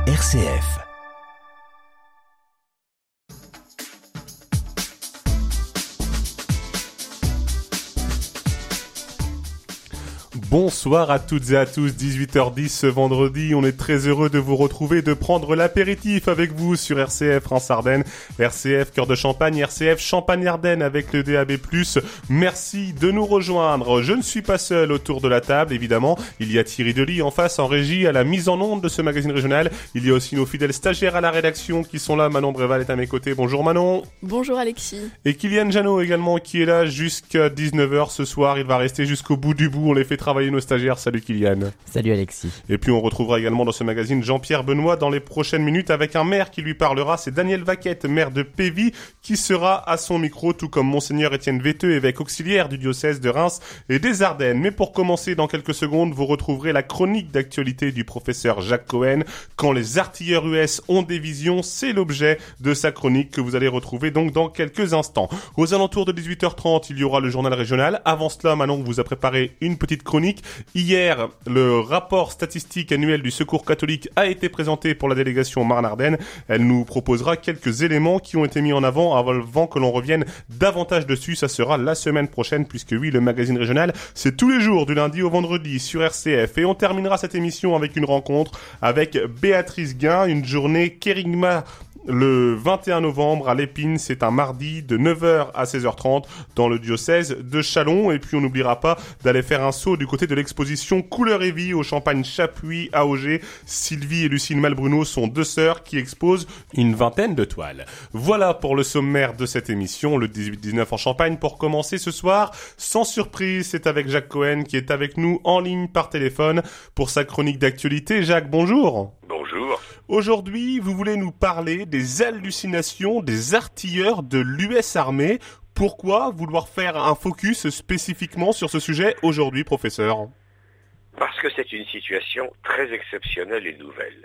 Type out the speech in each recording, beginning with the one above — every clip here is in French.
RCF. Bonsoir à toutes et à tous, 18h10 ce vendredi, on est très heureux de vous retrouver, de prendre l'apéritif avec vous sur RCF France-Ardennes, RCF Cœur de Champagne, RCF Champagne-Ardenne avec le DAB+. Merci de nous rejoindre. Je ne suis pas seul autour de la table, évidemment. Il y a Thierry Delis en face, en régie, à la mise en onde de ce magazine régional. Il y a aussi nos fidèles stagiaires à la rédaction qui sont là. Manon Bréval est à mes côtés. Bonjour Manon. Bonjour Alexis. Et Kylian Janot également qui est là jusqu'à 19h ce soir. Il va rester jusqu'au bout du bout. On les fait travailler nos stagiaires. Salut Kylian. Salut Alexis. Et puis on retrouvera également dans ce magazine Jean-Pierre Benoît dans les prochaines minutes avec un maire qui lui parlera. C'est Daniel Vaquette, maire de Pévy, qui sera à son micro, tout comme Monseigneur Étienne Véteux, évêque auxiliaire du diocèse de Reims et des Ardennes. Mais pour commencer, dans quelques secondes, vous retrouverez la chronique d'actualité du professeur Jacques Cohen. Quand les artilleurs US ont des visions, c'est l'objet de sa chronique que vous allez retrouver donc dans quelques instants. Aux alentours de 18h30, il y aura le journal régional. Avant cela, Manon vous a préparé une petite chronique. Hier, le rapport statistique annuel du Secours catholique a été présenté pour la délégation Marne-Ardenne. Elle nous proposera quelques éléments qui ont été mis en avant que l'on revienne davantage dessus. Ça sera la semaine prochaine puisque oui, le magazine régional, c'est tous les jours du lundi au vendredi sur RCF. Et on terminera cette émission avec une rencontre avec Béatrice Guin, une journée Kérigma le 21 novembre à l'Épine, c'est un mardi de 9h à 16h30 dans le diocèse de Châlons. Et puis on n'oubliera pas d'aller faire un saut du côté de l'exposition Couleur et Vie au Champagne Chapuis à Auger. Sylvie et Lucille Malbruno sont deux sœurs qui exposent une vingtaine de toiles. Voilà pour le sommaire de cette émission, le 18-19 en Champagne. Pour commencer ce soir, sans surprise, c'est avec Jacques Cohen qui est avec nous en ligne par téléphone pour sa chronique d'actualité. Jacques, bonjour. Bonjour. Aujourd'hui, vous voulez nous parler des hallucinations des artilleurs de l'US Armée. Pourquoi vouloir faire un focus spécifiquement sur ce sujet aujourd'hui, professeur ? Parce que c'est une situation très exceptionnelle et nouvelle.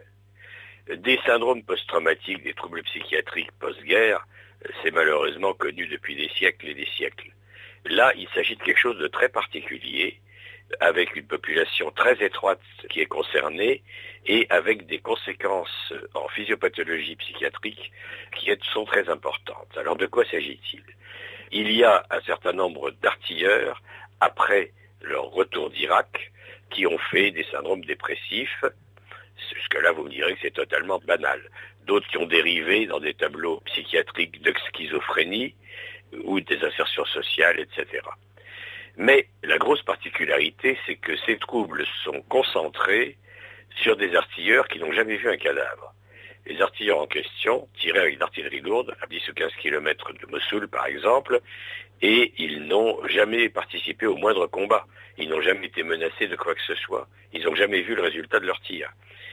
Des syndromes post-traumatiques, des troubles psychiatriques post-guerre, c'est malheureusement connu depuis des siècles et des siècles. Là, il s'agit de quelque chose de très particulier, avec une population très étroite qui est concernée et avec des conséquences en physiopathologie psychiatrique qui sont très importantes. Alors de quoi s'agit-il ? Il y a un certain nombre d'artilleurs, après leur retour d'Irak, qui ont fait des syndromes dépressifs. Jusque-là, vous me direz que c'est totalement banal. D'autres qui ont dérivé dans des tableaux psychiatriques de schizophrénie ou des insertions sociales, etc. Mais la grosse particularité, c'est que ces troubles sont concentrés sur des artilleurs qui n'ont jamais vu un cadavre. Les artilleurs en question tiraient avec l'artillerie lourde à 10 ou 15 km de Mossoul, par exemple, et ils n'ont jamais participé au moindre combat. Ils n'ont jamais été menacés de quoi que ce soit. Ils n'ont jamais vu le résultat de leur tir.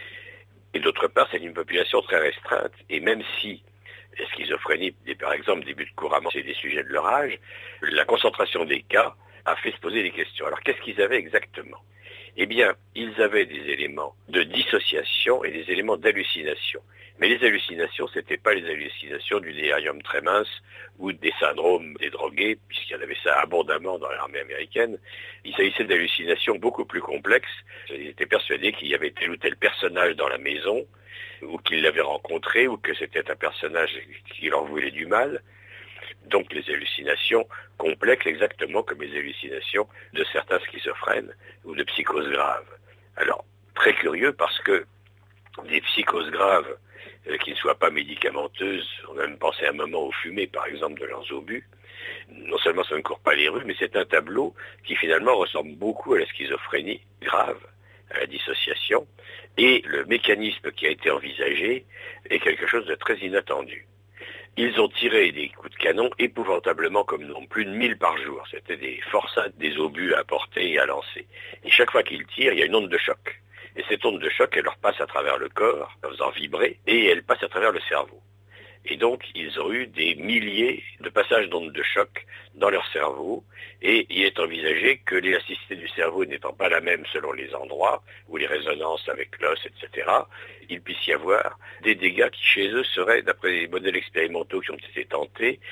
Et d'autre part, c'est une population très restreinte, et même si la schizophrénie, par exemple, débute couramment, c'est des sujets de leur âge, la concentration des cas a fait se poser des questions. Alors qu'est-ce qu'ils avaient exactement ? Eh bien, ils avaient des éléments de dissociation et des éléments d'hallucination. Mais les hallucinations, c'était pas les hallucinations du délirium très mince ou des syndromes des drogués, puisqu'il y en avait ça abondamment dans l'armée américaine. Il s'agissait d'hallucinations beaucoup plus complexes. Ils étaient persuadés qu'il y avait tel ou tel personnage dans la maison, ou qu'ils l'avaient rencontré, ou que c'était un personnage qui leur voulait du mal. Donc les hallucinations complexes exactement comme les hallucinations de certains schizophrènes ou de psychoses graves. Alors, très curieux parce que des psychoses graves qui ne soient pas médicamenteuses, on a même pensé un moment aux fumées par exemple de l'anzobus, non seulement ça ne court pas les rues, mais c'est un tableau qui finalement ressemble beaucoup à la schizophrénie grave, à la dissociation, et le mécanisme qui a été envisagé est quelque chose de très inattendu. Ils ont tiré des coups de canon épouvantablement comme non, plus de 1000 par jour. C'était des forçats, des obus à porter et à lancer. Et chaque fois qu'ils tirent, il y a une onde de choc. Et cette onde de choc, elle leur passe à travers le corps, en faisant vibrer, et elle passe à travers le cerveau. Et donc, ils ont eu des milliers de passages d'ondes de choc dans leur cerveau, et il est envisagé que l'élasticité du cerveau n'étant pas la même selon les endroits, ou les résonances avec l'os, etc., il puisse y avoir des dégâts qui, chez eux, seraient, d'après les modèles expérimentaux qui ont été tentés,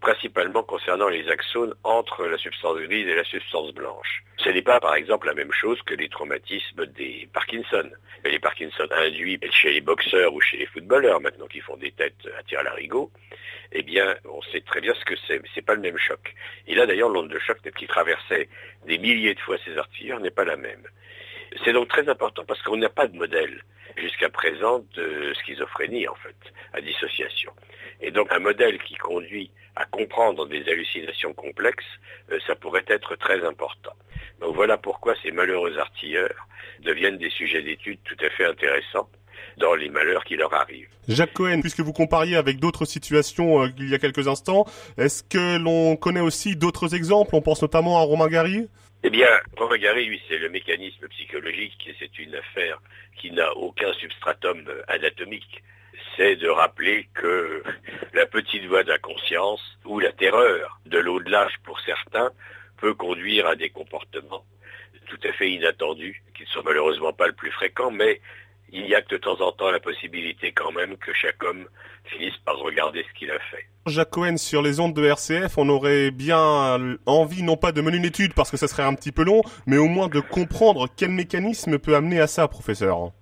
principalement concernant les axones entre la substance grise et la substance blanche. Ce n'est pas, par exemple, la même chose que les traumatismes des Parkinson. Les Parkinson induits chez les boxeurs ou chez les footballeurs, maintenant qui font des têtes à tir à l'arigot, eh bien, on sait très bien ce que c'est. C'est pas le même choc. Et là, d'ailleurs, l'onde de choc qui traversait des milliers de fois ces artilleurs n'est pas la même. C'est donc très important parce qu'on n'a pas de modèle jusqu'à présent de schizophrénie, en fait, à dissociation. Et donc un modèle qui conduit à comprendre des hallucinations complexes, ça pourrait être très important. Donc voilà pourquoi ces malheureux artilleurs deviennent des sujets d'étude tout à fait intéressants dans les malheurs qui leur arrivent. Jacques Cohen, puisque vous compariez avec d'autres situations il y a quelques instants, est-ce que l'on connaît aussi d'autres exemples? On pense notamment à Romain Gary? Eh bien, Romain Gary, lui, c'est le mécanisme psychologique, et c'est une affaire qui n'a aucun substratum anatomique. C'est de rappeler que la petite voix de la conscience, ou la terreur de l'au-delà pour certains, peut conduire à des comportements tout à fait inattendus, qui ne sont malheureusement pas le plus fréquent, mais il y a que de temps en temps la possibilité quand même que chaque homme finisse par regarder ce qu'il a fait. Jacques Cohen, sur les ondes de RCF, on aurait bien envie, non pas de mener une étude parce que ça serait un petit peu long, mais au moins de comprendre quel mécanisme peut amener à ça, professeur.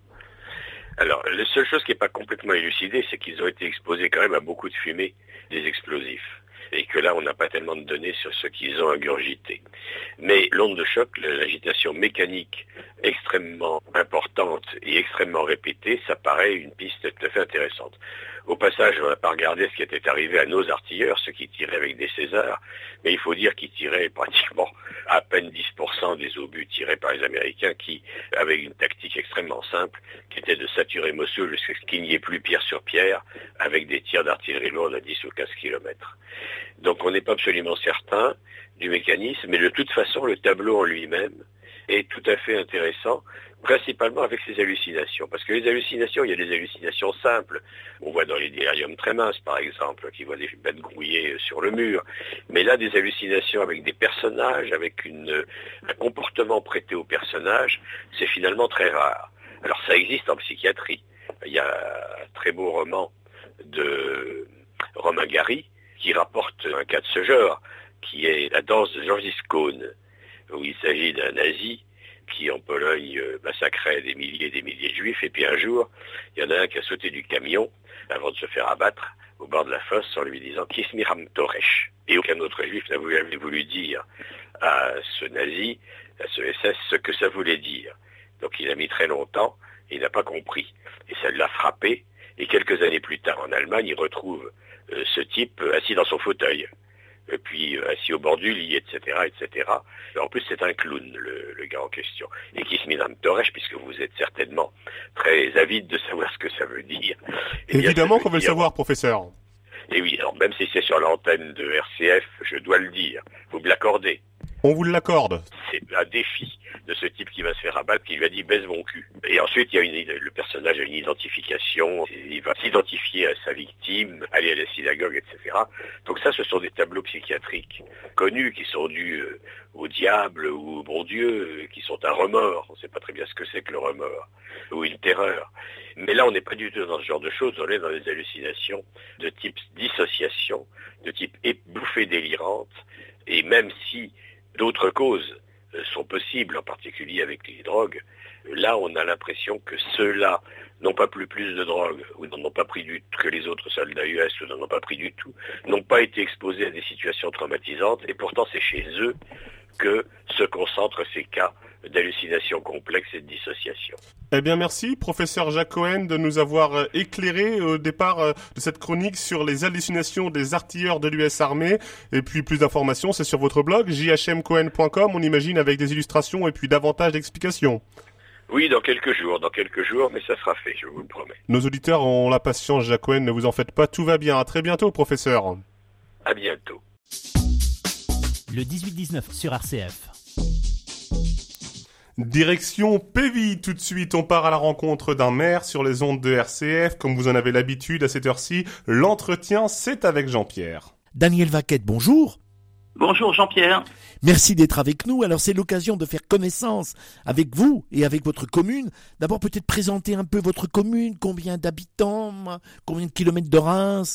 Alors, la seule chose qui n'est pas complètement élucidée, c'est qu'ils ont été exposés quand même à beaucoup de fumée des explosifs. Et que là, on n'a pas tellement de données sur ce qu'ils ont ingurgité. Mais l'onde de choc, l'agitation mécanique extrêmement importante et extrêmement répétée, ça paraît une piste tout à fait intéressante. Au passage, on n'a pas regardé ce qui était arrivé à nos artilleurs, ceux qui tiraient avec des Césars, mais il faut dire qu'ils tiraient pratiquement à peine 10% des obus tirés par les Américains qui avaient une tactique extrêmement simple, qui était de saturer Mossoul jusqu'à ce qu'il n'y ait plus pierre sur pierre, avec des tirs d'artillerie lourde à 10 ou 15 kilomètres. Donc on n'est pas absolument certain du mécanisme, mais de toute façon, le tableau en lui-même est tout à fait intéressant, principalement avec ces hallucinations. Parce que les hallucinations, il y a des hallucinations simples. On voit dans les déliriums très minces, par exemple, qui voient des bêtes grouillées sur le mur. Mais là, des hallucinations avec des personnages, avec un comportement prêté aux personnages, c'est finalement très rare. Alors ça existe en psychiatrie. Il y a un très beau roman de Romain Gary qui rapporte un cas de ce genre, qui est La danse de Gengis Khan, où il s'agit d'un nazi qui, en Pologne, massacrait des milliers de juifs, et puis un jour, il y en a un qui a sauté du camion avant de se faire abattre au bord de la fosse en lui disant « Kismiram Toresh ». Et aucun autre juif n'avait voulu dire à ce nazi, à ce SS, ce que ça voulait dire. Donc il a mis très longtemps, et il n'a pas compris. Et ça l'a frappé, et quelques années plus tard, en Allemagne, il retrouve ce type assis dans son fauteuil, puis assis au bord du lit, etc., etc. Et en plus, c'est un clown, le gars en question. Et Kismiram Toresh, puisque vous êtes certainement très avide de savoir ce que ça veut dire. Évidemment qu'on veut le savoir, professeur. Et oui, alors même si c'est sur l'antenne de RCF, je dois le dire, vous me l'accordez. On vous l'accorde. C'est un défi de ce type qui va se faire abattre, qui lui a dit « baise mon cul ». Et ensuite, le personnage a une identification, il va s'identifier à sa victime, aller à la synagogue, etc. Donc ça, ce sont des tableaux psychiatriques connus qui sont dus au diable ou au bon Dieu, qui sont un remords. On ne sait pas très bien ce que c'est que le remords, ou une terreur. Mais là, on n'est pas du tout dans ce genre de choses, on est dans des hallucinations de type dissociation, de type bouffée délirante, et même si d'autres causes sont possibles, en particulier avec les drogues, là on a l'impression que ceux-là n'ont pas plus de drogue, ou n'en ont pas pris que les autres soldats US, ou n'en ont pas pris du tout, n'ont pas été exposés à des situations traumatisantes, et pourtant c'est chez eux que se concentrent ces cas d'hallucinations complexes et de dissociation. Eh bien merci, professeur Jacques Cohen, de nous avoir éclairé au départ de cette chronique sur les hallucinations des artilleurs de l'US Armée. Et puis plus d'informations, c'est sur votre blog, jhmcohen.com, on imagine, avec des illustrations et puis davantage d'explications. Oui, dans quelques jours, mais ça sera fait, je vous le promets. Nos auditeurs ont la patience, Jacques Cohen, ne vous en faites pas, tout va bien. À très bientôt, professeur. À bientôt. Le 18-19 sur RCF. Direction Pévy, tout de suite, on part à la rencontre d'un maire sur les ondes de RCF. Comme vous en avez l'habitude à cette heure-ci, l'entretien, c'est avec Jean-Pierre. Daniel Vaquette, bonjour. Bonjour Jean-Pierre. Merci d'être avec nous. Alors c'est l'occasion de faire connaissance avec vous et avec votre commune. D'abord peut-être présenter un peu votre commune, combien d'habitants, combien de kilomètres de Reims,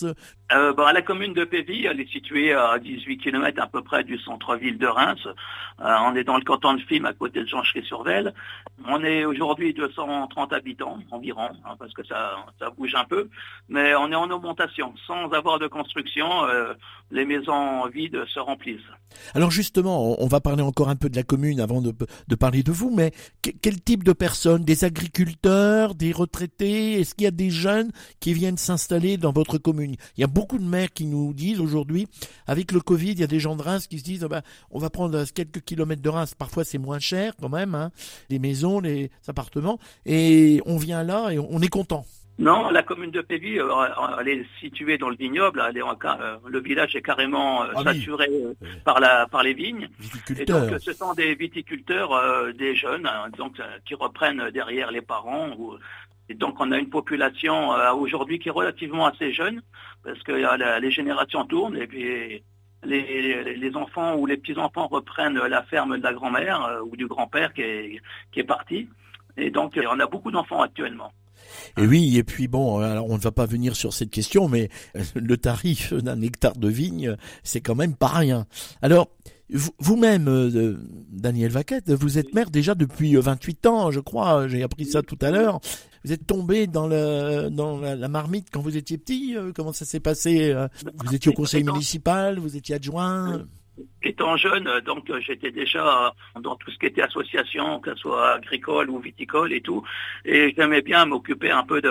La commune de Pévy, elle est située à 18 km à peu près du centre-ville de Reims. On est dans le canton de Fismes, à côté de Jonchery-sur-Vesle. On est aujourd'hui 230 habitants environ, parce que ça bouge un peu. Mais on est en augmentation. Sans avoir de construction, les maisons vides se remplissent. Alors justement, on va parler encore un peu de la commune avant de parler de vous, mais quel type de personnes? Des agriculteurs, des retraités? Est-ce qu'il y a des jeunes qui viennent s'installer dans votre commune? Il y a beaucoup de maires qui nous disent aujourd'hui, avec le Covid, il y a des gens de Reims qui se disent on va prendre quelques kilomètres de Reims, parfois c'est moins cher quand même, les maisons, les appartements, et on vient là et on est content. Non, la commune de Pévy, elle est située dans le vignoble. Le village est carrément saturé par les vignes. Et donc, ce sont des viticulteurs, des jeunes, qui reprennent derrière les parents. Et donc, on a une population aujourd'hui qui est relativement assez jeune, parce que les générations tournent et puis les enfants ou les petits-enfants reprennent la ferme de la grand-mère ou du grand-père qui est parti. Et donc, on a beaucoup d'enfants actuellement. Et oui, et puis bon, alors on ne va pas venir sur cette question, mais le tarif d'un hectare de vigne, c'est quand même pas rien. Alors, vous-même, Daniel Vaquette, vous êtes maire déjà depuis 28 ans, je crois, j'ai appris ça tout à l'heure. Vous êtes tombé dans la marmite quand vous étiez petit? Comment ça s'est passé? Vous étiez au conseil municipal, vous étiez adjoint? Étant jeune, donc j'étais déjà dans tout ce qui était association, que ce soit agricole ou viticole et tout, et j'aimais bien m'occuper un peu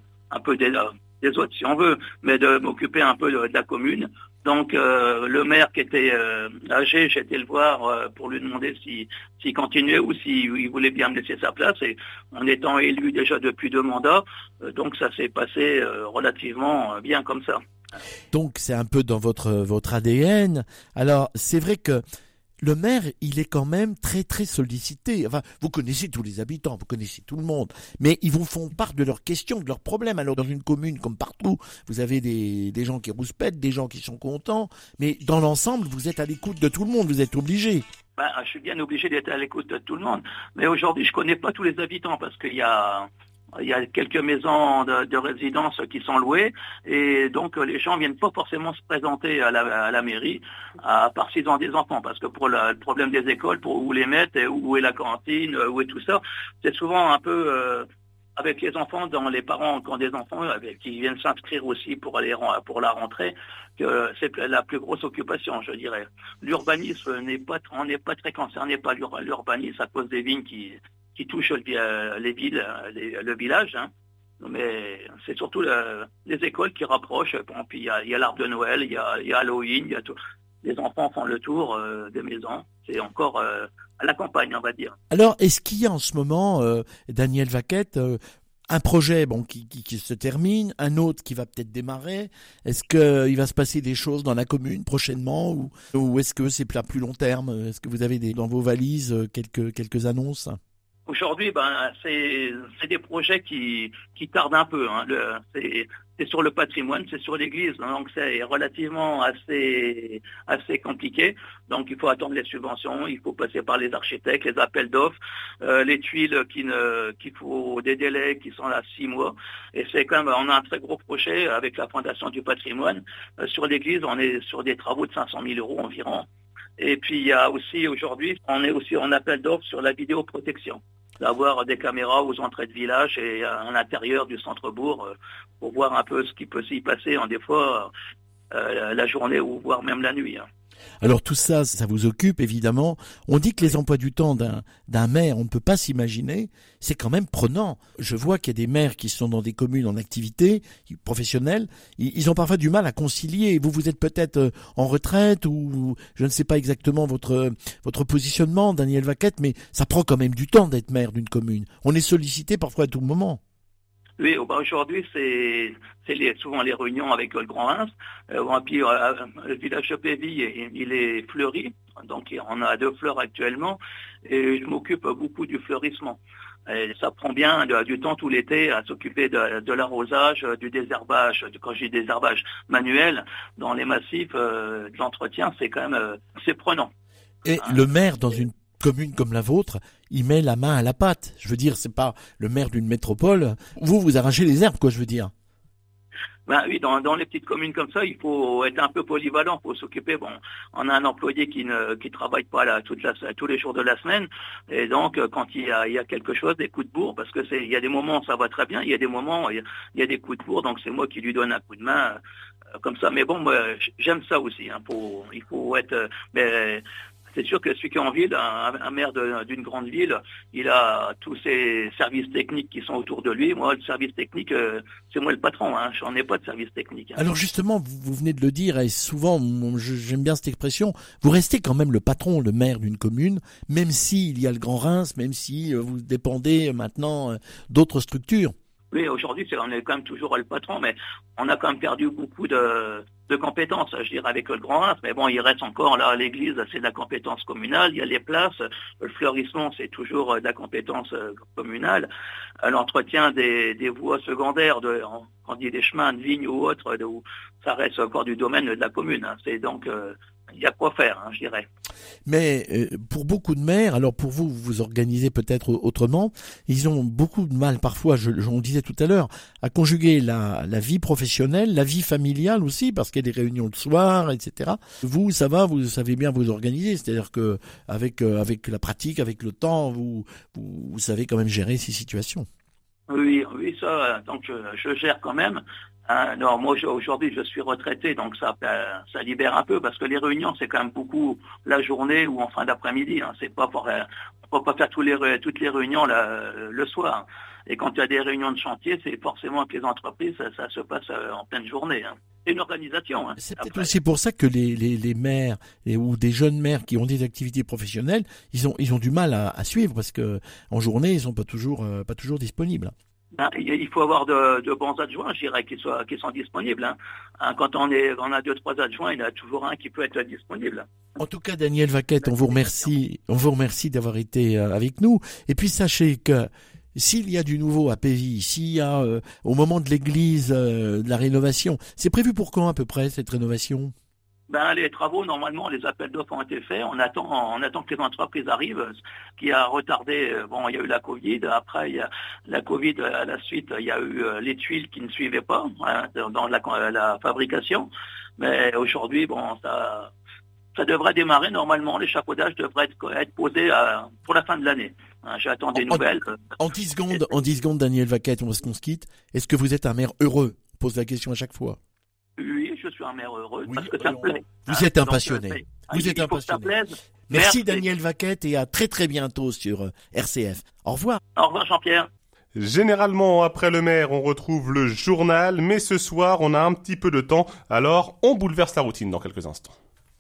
des autres si on veut, mais de m'occuper un peu de la commune. Donc le maire qui était âgé, j'ai été le voir pour lui demander s'il continuait ou s'il voulait bien me laisser sa place. Et en étant élu déjà depuis 2 mandats, donc ça s'est passé relativement bien comme ça. Donc c'est un peu dans votre ADN. Alors c'est vrai que le maire, il est quand même très très sollicité. Enfin, vous connaissez tous les habitants, vous connaissez tout le monde, mais ils vous font part de leurs questions, de leurs problèmes. Alors dans une commune comme partout, vous avez des gens qui rouspètent, des gens qui sont contents, mais dans l'ensemble, vous êtes à l'écoute de tout le monde, vous êtes obligé. Je suis bien obligé d'être à l'écoute de tout le monde, mais aujourd'hui je connais pas tous les habitants parce qu'il y a quelques maisons de résidence qui sont louées et donc les gens viennent pas forcément se présenter à la mairie, à part s'ils ont des enfants, parce que pour le problème des écoles, pour où les mettre, où est la cantine, où est tout ça, c'est souvent un peu avec les enfants, dans les parents qui ont des enfants qui viennent s'inscrire aussi pour la rentrée, que c'est la plus grosse occupation, je dirais. L'urbanisme on n'est pas très concerné par l'urbanisme à cause des vignes qui touchent les villes, le village, mais c'est surtout les écoles qui rapprochent. Bon, puis il y a l'arbre de Noël, il y a Halloween, il y a tout. Les enfants font le tour des maisons. C'est encore à la campagne, on va dire. Alors, est-ce qu'il y a en ce moment, Daniel Vaquette, un projet qui se termine, un autre qui va peut-être démarrer? Est-ce qu'il va se passer des choses dans la commune prochainement ou est-ce que c'est à plus long terme? Est-ce que vous avez dans vos valises quelques annonces? Aujourd'hui, c'est des projets qui tardent un peu. C'est sur le patrimoine, c'est sur l'église, donc c'est relativement assez compliqué. Donc il faut attendre les subventions, il faut passer par les architectes, les appels d'offres, les tuiles qu'il faut des délais qui sont à 6 mois. Et c'est quand même, on a un très gros projet avec la Fondation du patrimoine. Sur l'église, on est sur des travaux de 500 000 € environ. Et puis il y a aussi aujourd'hui, on est aussi en appel d'offres sur la vidéoprotection, d'avoir des caméras aux entrées de village et à l'intérieur du centre-bourg pour voir un peu ce qui peut s'y passer, des fois la journée ou voire même la nuit. Alors tout ça, ça vous occupe évidemment. On dit que les emplois du temps d'un maire, on ne peut pas s'imaginer, c'est quand même prenant. Je vois qu'il y a des maires qui sont dans des communes en activité professionnelle, ils ont parfois du mal à concilier. Vous êtes peut-être en retraite ou je ne sais pas exactement votre positionnement, Daniel Vaquette, mais ça prend quand même du temps d'être maire d'une commune. On est sollicité parfois à tout moment. Oui, aujourd'hui, c'est souvent les réunions avec le Grand Reims. Puis, le village de Pévy, il est fleuri. Donc, on a 2 fleurs actuellement. Et je m'occupe beaucoup du fleurissement. Et ça prend bien du temps tout l'été à s'occuper de l'arrosage, du désherbage. Quand je dis désherbage manuel, dans les massifs, de l'entretien, c'est quand même c'est prenant. Et le maire, dans une commune comme la vôtre, il met la main à la pâte. Je veux dire, c'est pas le maire d'une métropole. Vous arrachez les herbes, quoi, je veux dire. Ben oui, dans les petites communes comme ça, il faut être un peu polyvalent pour s'occuper. Bon, on a un employé qui travaille pas là tous les jours de la semaine, et donc quand il y a quelque chose, des coups de bourre, parce que il y a des moments où ça va très bien, il y a des moments où il y a des coups de bourre, donc c'est moi qui lui donne un coup de main comme ça. Mais bon, moi j'aime ça aussi. Il faut être. Mais c'est sûr que celui qui est en ville, un maire d'une grande ville, il a tous ses services techniques qui sont autour de lui. Moi, le service technique, c'est moi le patron. J'en ai pas de service technique. Alors justement, vous venez de le dire, et souvent, j'aime bien cette expression, vous restez quand même le patron, le maire d'une commune, même s'il y a le Grand Reims, même si vous dépendez maintenant d'autres structures. Oui, aujourd'hui, on est quand même toujours le patron, mais on a quand même perdu beaucoup de compétences, je dirais, avec le Grand Reims. Mais bon, il reste encore là, l'église, c'est de la compétence communale. Il y a les places, le fleurissement, c'est toujours de la compétence communale. L'entretien des voies secondaires, on dit des chemins de vignes ou autres, ça reste encore du domaine de la commune. C'est donc, il y a quoi faire, je dirais. Mais pour beaucoup de maires, alors pour vous, vous organisez peut-être autrement, ils ont beaucoup de mal parfois, on le disait tout à l'heure, à conjuguer la vie professionnelle, la vie familiale aussi, parce qu'il y a des réunions le soir, etc. Vous, ça va, vous savez bien vous organiser, c'est-à-dire que avec la pratique, avec le temps, vous savez quand même gérer ces situations. Oui, ça, donc je gère quand même. Non, moi aujourd'hui je suis retraité, donc ça libère un peu, parce que les réunions c'est quand même beaucoup la journée ou en fin d'après-midi. C'est pas on peut pas faire toutes les réunions le soir. Et quand il y a des réunions de chantier, c'est forcément que les entreprises ça se passe en pleine journée. C'est une organisation. C'est peut-être aussi pour ça que les maires ou des jeunes maires qui ont des activités professionnelles, ils ont du mal à suivre, parce que en journée ils sont pas toujours disponibles. Il faut avoir de bons adjoints, je dirais, qui sont disponibles. Quand on a 2-3 adjoints, il y en a toujours un qui peut être disponible. En tout cas, Daniel Vaquette, on vous remercie d'avoir été avec nous. Et puis sachez que s'il y a du nouveau à Pévy, s'il y a au moment de l'église de la rénovation, c'est prévu pour quand à peu près cette rénovation ? Les travaux, normalement, les appels d'offres ont été faits. On attend que les entreprises arrivent, ce qui a retardé. Il y a eu la Covid. Après, il y a la Covid. À la suite, il y a eu les tuiles qui ne suivaient pas dans la fabrication. Mais aujourd'hui, ça devrait démarrer normalement. L'échafaudage devrait être posé pour la fin de l'année. J'attends des nouvelles. En 10 secondes, Daniel Vaquette, on se quitte. Est-ce que vous êtes un maire heureux ? On pose la question à chaque fois. Oui, je suis un maire heureux, parce que ça me plaît. Vous êtes un passionné. Merci Daniel Vaquette, et à très très bientôt sur RCF. Au revoir. Au revoir Jean-Pierre. Généralement, après le maire, on retrouve le journal, mais ce soir, on a un petit peu de temps, alors on bouleverse la routine dans quelques instants.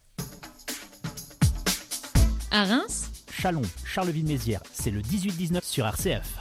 À Reims, Chalon, Charleville-Mézières, c'est le 18-19 sur RCF.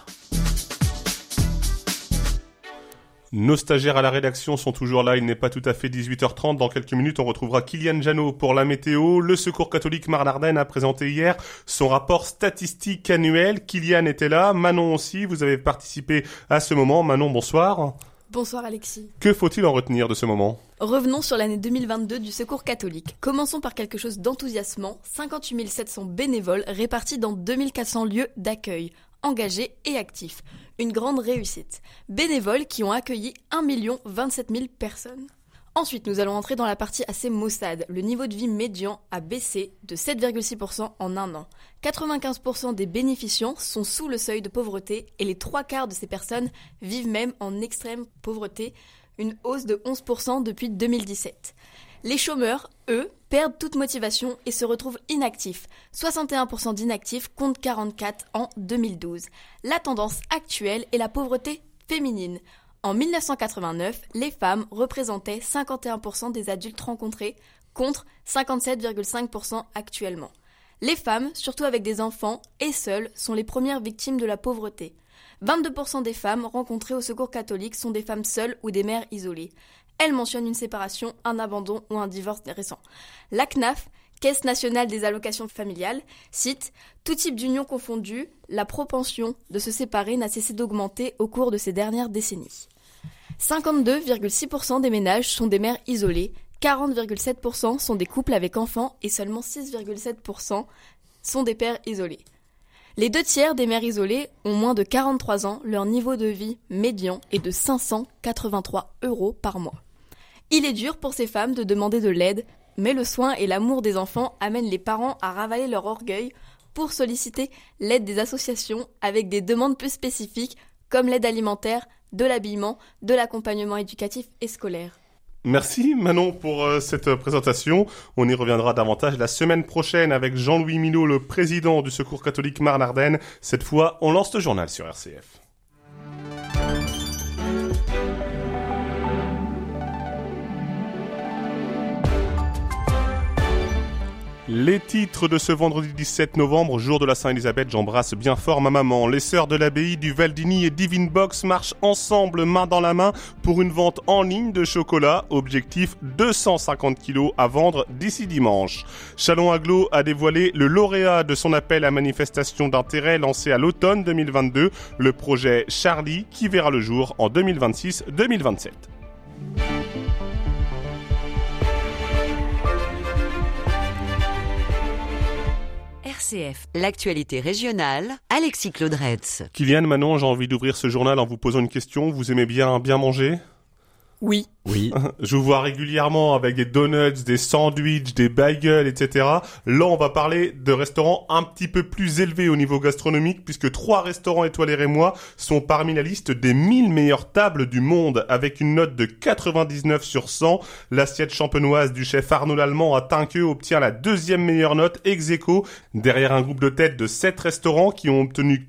Nos stagiaires à la rédaction sont toujours là, il n'est pas tout à fait 18h30. Dans quelques minutes, on retrouvera Kylian Janot pour la météo. Le Secours catholique Marne-Ardenne a présenté hier son rapport statistique annuel. Kylian était là, Manon aussi, vous avez participé à ce moment. Manon, bonsoir. Bonsoir Alexis. Que faut-il en retenir de ce moment ? Revenons sur l'année 2022 du Secours catholique. Commençons par quelque chose d'enthousiasmant. 58 700 bénévoles répartis dans 2400 lieux d'accueil, engagés et actifs. Une grande réussite. Bénévoles qui ont accueilli 1 027 000 personnes. Ensuite, nous allons entrer dans la partie assez maussade. Le niveau de vie médian a baissé de 7,6% en un an. 95% des bénéficiants sont sous le seuil de pauvreté et les 3/4 de ces personnes vivent même en extrême pauvreté, une hausse de 11% depuis 2017. Les chômeurs, eux, perdent toute motivation et se retrouvent inactifs. 61% d'inactifs contre 44% en 2012. La tendance actuelle est la pauvreté féminine. En 1989, les femmes représentaient 51% des adultes rencontrés contre 57,5% actuellement. Les femmes, surtout avec des enfants et seules, sont les premières victimes de la pauvreté. 22% des femmes rencontrées au Secours catholique sont des femmes seules ou des mères isolées. Elle mentionne une séparation, un abandon ou un divorce récent. La CNAF, Caisse nationale des allocations familiales, cite « Tout type d'union confondu, la propension de se séparer n'a cessé d'augmenter au cours de ces dernières décennies. » 52,6% des ménages sont des mères isolées, 40,7% sont des couples avec enfants et seulement 6,7% sont des pères isolés. Les 2/3 des mères isolées ont moins de 43 ans, leur niveau de vie médian est de 583 € par mois. Il est dur pour ces femmes de demander de l'aide, mais le soin et l'amour des enfants amènent les parents à ravaler leur orgueil pour solliciter l'aide des associations avec des demandes plus spécifiques comme l'aide alimentaire, de l'habillement, de l'accompagnement éducatif et scolaire. Merci Manon pour cette présentation. On y reviendra davantage la semaine prochaine avec Jean-Louis Minot, le président du Secours catholique Marne-Ardenne. Cette fois, on lance le journal sur RCF. Les titres de ce vendredi 17 novembre, jour de la Saint-Élisabeth, j'embrasse bien fort ma maman. Les sœurs de l'abbaye du Val-d'Igny et Divine Box marchent ensemble main dans la main pour une vente en ligne de chocolat. Objectif 250 kilos à vendre d'ici dimanche. Châlons Agglo a dévoilé le lauréat de son appel à manifestation d'intérêt lancé à l'automne 2022, le projet Charlie qui verra le jour en 2026-2027. RCF, l'actualité régionale, Alexis Claudretz. Kylian, Manon, j'ai envie d'ouvrir ce journal en vous posant une question. Vous aimez bien manger ? Oui. Je vous vois régulièrement avec des donuts, des sandwichs, des bagels, etc. Là, on va parler de restaurants un petit peu plus élevés au niveau gastronomique, puisque 3 restaurants étoilés rémois sont parmi la liste des 1000 meilleures tables du monde, avec une note de 99 sur 100. L'assiette champenoise du chef Arnaud Lallemand à Tinqueux obtient la 2e meilleure note ex aequo, derrière un groupe de tête de 7 restaurants qui ont obtenu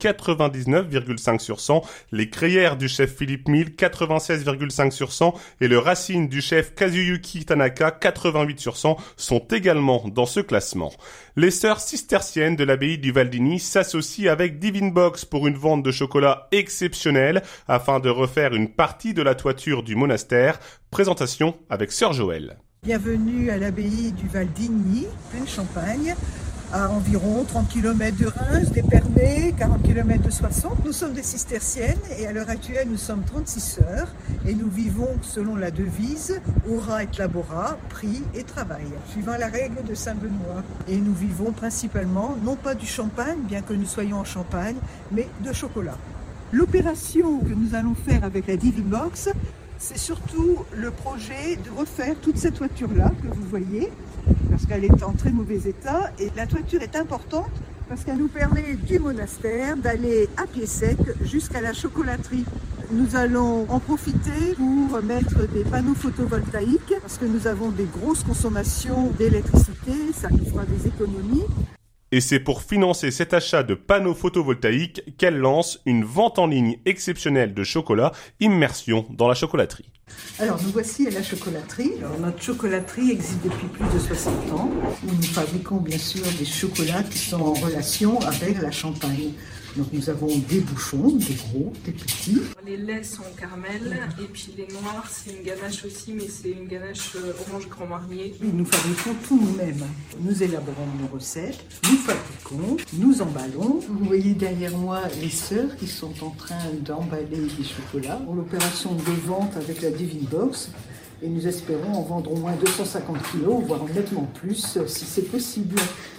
99,5 sur 100. Les crayères du chef Philippe Mille, 96,5 sur 100, et le Racine du chef Kazuyuki Tanaka, 88 sur 100, sont également dans ce classement. Les sœurs cisterciennes de l'abbaye du Val-d'Igny s'associent avec Divine Box pour une vente de chocolat exceptionnelle afin de refaire une partie de la toiture du monastère. Présentation avec sœur Joëlle. Bienvenue à l'abbaye du Val-d'Igny, pleine Champagne, à environ 30 km de Reims, d'Épernay, 40 km de Soissons. Nous sommes des cisterciennes et à l'heure actuelle nous sommes 36 sœurs et nous vivons selon la devise Ora et Labora, prix et travail, suivant la règle de Saint-Benoît. Et nous vivons principalement, non pas du champagne, bien que nous soyons en Champagne, mais de chocolat. L'opération que nous allons faire avec la Divine Box, c'est surtout le projet de refaire toute cette toiture-là que vous voyez, parce qu'elle est en très mauvais état. Et la toiture est importante parce qu'elle nous permet du monastère d'aller à pied sec jusqu'à la chocolaterie. Nous allons en profiter pour mettre des panneaux photovoltaïques parce que nous avons des grosses consommations d'électricité, ça nous fera des économies. Et c'est pour financer cet achat de panneaux photovoltaïques qu'elle lance une vente en ligne exceptionnelle de chocolat, immersion dans la chocolaterie. Alors nous voici à la chocolaterie. Alors, notre chocolaterie existe depuis plus de 60 ans, où nous fabriquons bien sûr des chocolats qui sont en relation avec la Champagne. Donc nous avons des bouchons, des gros, des petits. Les laits sont au caramel et puis les noirs c'est une ganache aussi, mais c'est une ganache orange grand marnier. Nous fabriquons tout nous-mêmes. Nous élaborons nos recettes, nous fabriquons, nous emballons. Vous voyez derrière moi les sœurs qui sont en train d'emballer des chocolats pour l'opération de vente avec la Divine Box. Et nous espérons en vendre au moins 250 kilos, voire nettement plus si c'est possible.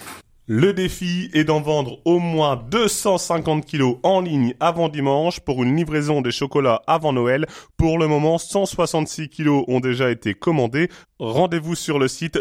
Le défi est d'en vendre au moins 250 kilos en ligne avant dimanche pour une livraison des chocolats avant Noël. Pour le moment, 166 kilos ont déjà été commandés. Rendez-vous sur le site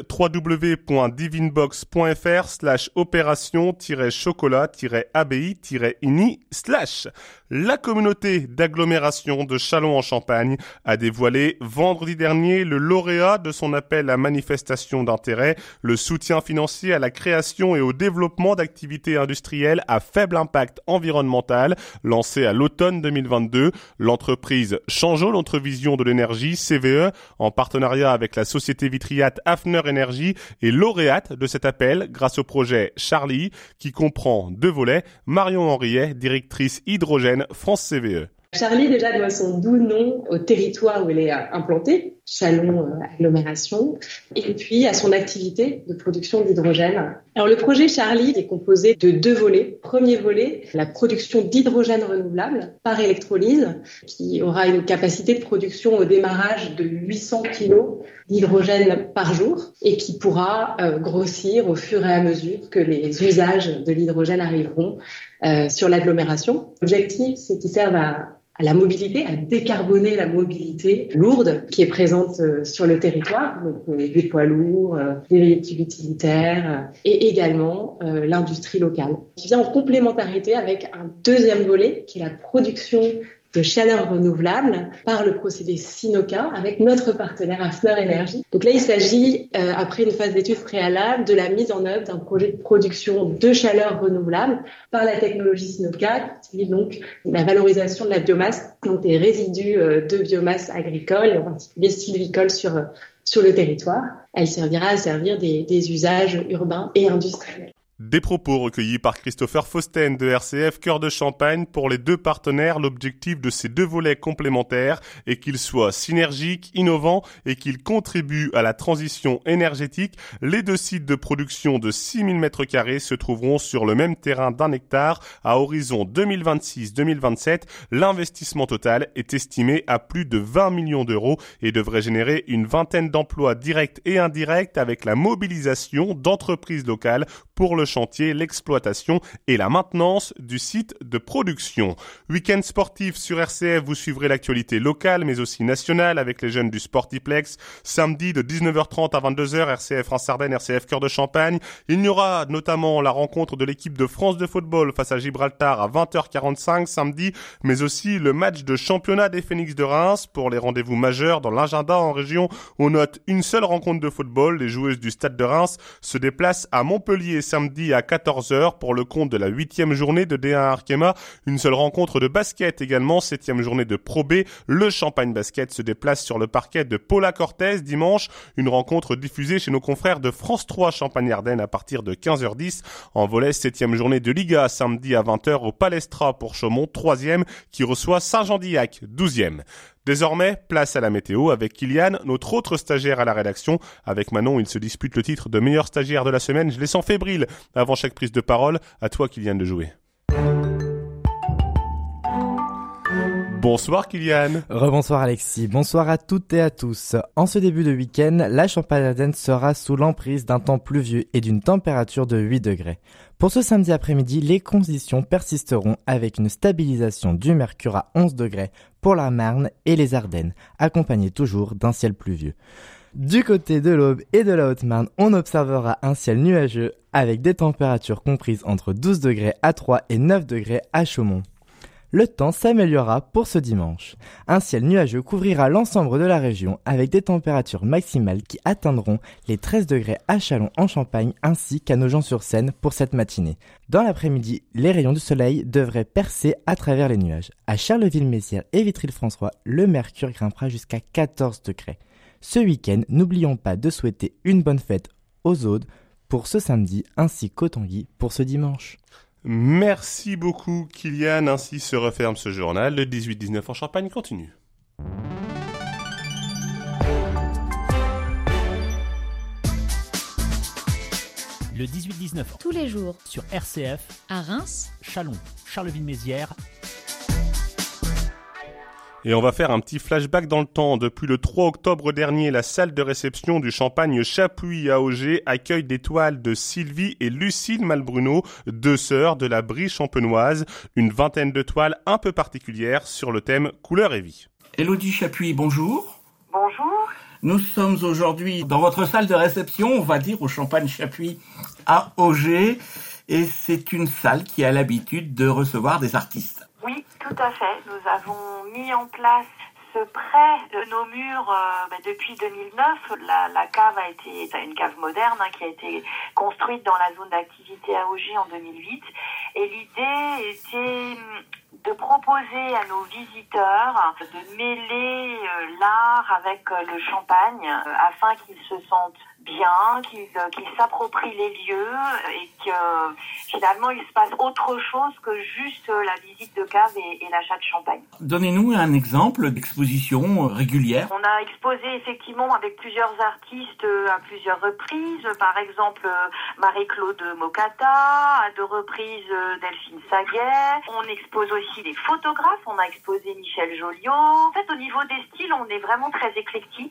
www.divinebox.fr/opération-chocolat-abbaye-ini/. La communauté d'agglomération de Châlons-en-Champagne a dévoilé vendredi dernier le lauréat de son appel à manifestation d'intérêt, le soutien financier à la création et au développement d'activités industrielles à faible impact environnemental, lancé à l'automne 2022. L'entreprise Changeau, notre vision de l'énergie, CVE, en partenariat avec la société vitriate Hafner Energy, est lauréate de cet appel grâce au projet Charlie, qui comprend 2 volets. Marion Henriet, directrice hydrogène France CVE. Charlie déjà doit son doux nom au territoire où elle est implantée, Châlons agglomération, et puis à son activité de production d'hydrogène. Alors le projet Charlie est composé de 2 volets. Premier volet, la production d'hydrogène renouvelable par électrolyse, qui aura une capacité de production au démarrage de 800 kg d'hydrogène par jour et qui pourra grossir au fur et à mesure que les usages de l'hydrogène arriveront sur l'agglomération. L'objectif, c'est qu'ils servent à la mobilité, à décarboner la mobilité lourde qui est présente sur le territoire, donc des poids lourds, des véhicules utilitaires et également l'industrie locale, qui vient en complémentarité avec un deuxième volet qui est la production de chaleur renouvelable par le procédé Sinoca avec notre partenaire Hafner Energy. Donc là, il s'agit, après une phase d'étude préalable, de la mise en œuvre d'un projet de production de chaleur renouvelable par la technologie Sinoca, qui est donc la valorisation de la biomasse, donc des résidus de biomasse agricole, et en particulier sylvicole sur le territoire. Elle servira à servir des usages urbains et industriels. Des propos recueillis par Christopher Fausten de RCF Cœur de Champagne. Pour les deux partenaires, l'objectif de ces deux volets complémentaires est qu'ils soient synergiques, innovants et qu'ils contribuent à la transition énergétique. Les deux sites de production de 6000 m² se trouveront sur le même terrain d'1 hectare à horizon 2026-2027. L'investissement total est estimé à plus de 20 millions d'euros et devrait générer une vingtaine d'emplois directs et indirects avec la mobilisation d'entreprises locales pour le chantier, l'exploitation et la maintenance du site de production. Week-end sportif sur RCF, vous suivrez l'actualité locale mais aussi nationale avec les jeunes du Sportiplex. Samedi de 19h30 à 22h, RCF Reims-Ardennes, RCF Cœur de Champagne. Il y aura notamment la rencontre de l'équipe de France de football face à Gibraltar à 20h45 samedi, mais aussi le match de championnat des Phénix de Reims. Pour les rendez-vous majeurs dans l'agenda en région, on note une seule rencontre de football. Les joueuses du Stade de Reims se déplacent à Montpellier samedi à 14h pour le compte de la 8e journée de D1 Arkema. Une seule rencontre de basket également, 7e journée de Pro B. Le Champagne Basket se déplace sur le parquet de Paula Cortez dimanche. Une rencontre diffusée chez nos confrères de France 3 Champagne-Ardenne à partir de 15h10. En volet, 7e journée de Liga, samedi à 20h au Palestra pour Chaumont, 3e, qui reçoit Saint-Jean-d'Illac, 12e. Désormais, place à la météo avec Kylian, notre autre stagiaire à la rédaction. Avec Manon, il se dispute le titre de meilleur stagiaire de la semaine. Je les sens fébriles avant chaque prise de parole. À toi, Kylian, de jouer. Bonsoir Kylian. Rebonsoir Alexis, bonsoir à toutes et à tous. En ce début de week-end, la Champagne-Ardenne sera sous l'emprise d'un temps pluvieux et d'une température de 8 degrés. Pour ce samedi après-midi, les conditions persisteront avec une stabilisation du mercure à 11 degrés pour la Marne et les Ardennes, accompagné toujours d'un ciel pluvieux. Du côté de l'Aube et de la Haute-Marne, on observera un ciel nuageux avec des températures comprises entre 12 degrés à Troyes et 9 degrés à Chaumont. Le temps s'améliorera pour ce dimanche. Un ciel nuageux couvrira l'ensemble de la région avec des températures maximales qui atteindront les 13 degrés à Châlons en Champagne ainsi qu'à Nogent-sur-Seine pour cette matinée. Dans l'après-midi, les rayons du soleil devraient percer à travers les nuages. À Charleville-Mézières et Vitry-le-François, le mercure grimpera jusqu'à 14 degrés. Ce week-end, n'oublions pas de souhaiter une bonne fête aux Audes pour ce samedi ainsi qu'au Tanguy pour ce dimanche. Merci beaucoup Kylian, ainsi se referme ce journal. Le 18-19 en Champagne continue. Le 18-19 tous les jours sur RCF à Reims, Châlons, Charleville-Mézières. Et on va faire un petit flashback dans le temps. Depuis le 3 octobre dernier, la salle de réception du Champagne Chapuis à Auger accueille des toiles de Sylvie et Lucille Malbruno, deux sœurs de la Brie champenoise. Une vingtaine de toiles un peu particulières sur le thème couleur et vie. Élodie Chapuis, bonjour. Bonjour. Nous sommes aujourd'hui dans votre salle de réception, on va dire, au Champagne Chapuis à Auger. Et c'est une salle qui a l'habitude de recevoir des artistes. Oui, tout à fait. Nous avons mis en place ce prêt de nos murs depuis 2009. La cave a été une cave moderne qui a été construite dans la zone d'activité à Auger en 2008. Et l'idée était de proposer à nos visiteurs de mêler l'art avec le champagne afin qu'ils se sentent bien, qu'ils s'approprient les lieux et que finalement il se passe autre chose que juste la visite de cave et l'achat de champagne. Donnez-nous un exemple d'exposition régulière. On a exposé effectivement avec plusieurs artistes à plusieurs reprises, par exemple Marie-Claude Mocata, à 2 reprises Delphine Saguet. On expose aussi des photographes, on a exposé Michel Joliot. En fait, au niveau des styles, on est vraiment très éclectique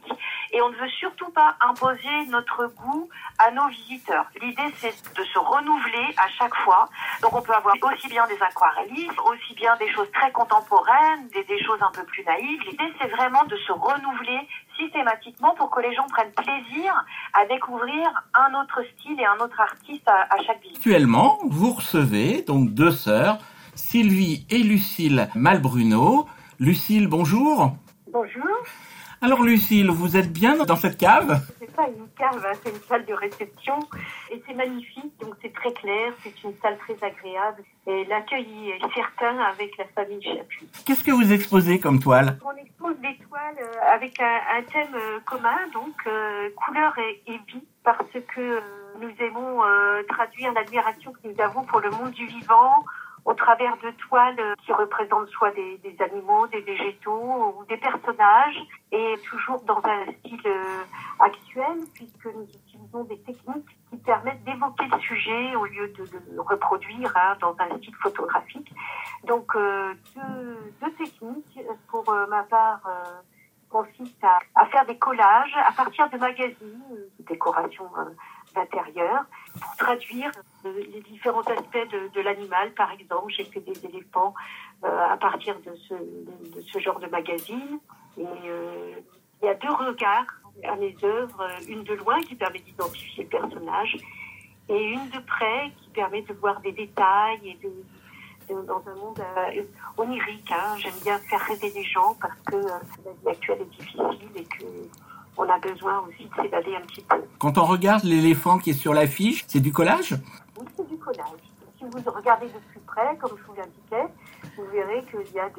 et on ne veut surtout pas imposer notre goût à nos visiteurs. L'idée, c'est de se renouveler à chaque fois. Donc on peut avoir aussi bien des aquarellistes, aussi bien des choses très contemporaines, des choses un peu plus naïves. L'idée, c'est vraiment de se renouveler systématiquement pour que les gens prennent plaisir à découvrir un autre style et un autre artiste à chaque visite. Actuellement, vous recevez donc 2 sœurs, Sylvie et Lucille Malbruno. Lucille, bonjour. Bonjour. Alors Lucille, vous êtes bien dans cette cave ? C'est pas une cave, hein, c'est une salle de réception et c'est magnifique, donc c'est très clair, c'est une salle très agréable et l'accueil est certain avec la famille Chapuis. Qu'est-ce que vous exposez comme toile ? On expose des toiles avec un thème commun, donc couleur et vie, parce que nous aimons traduire l'admiration que nous avons pour le monde du vivant au travers de toiles qui représentent soit des animaux, des végétaux ou des personnages, et toujours dans un style actuel, puisque nous utilisons des techniques qui permettent d'évoquer le sujet au lieu de le reproduire dans un style photographique. Donc deux techniques, pour ma part, consistent à faire des collages à partir de magazines, décorations d'intérieur, pour traduire les différents aspects de l'animal. Par exemple, j'ai fait des éléphants à partir de ce genre de magazine. Et il y a 2 regards à mes œuvres, une de loin qui permet d'identifier le personnage et une de près qui permet de voir des détails et dans un monde onirique. J'aime bien faire rêver les gens parce que la vie actuelle est difficile et que on a besoin aussi de s'évader un petit peu. Quand on regarde l'éléphant qui est sur l'affiche, c'est du collage ? Oui, c'est du collage. Si vous regardez de plus près, comme je vous l'indiquais, vous verrez qu'il y a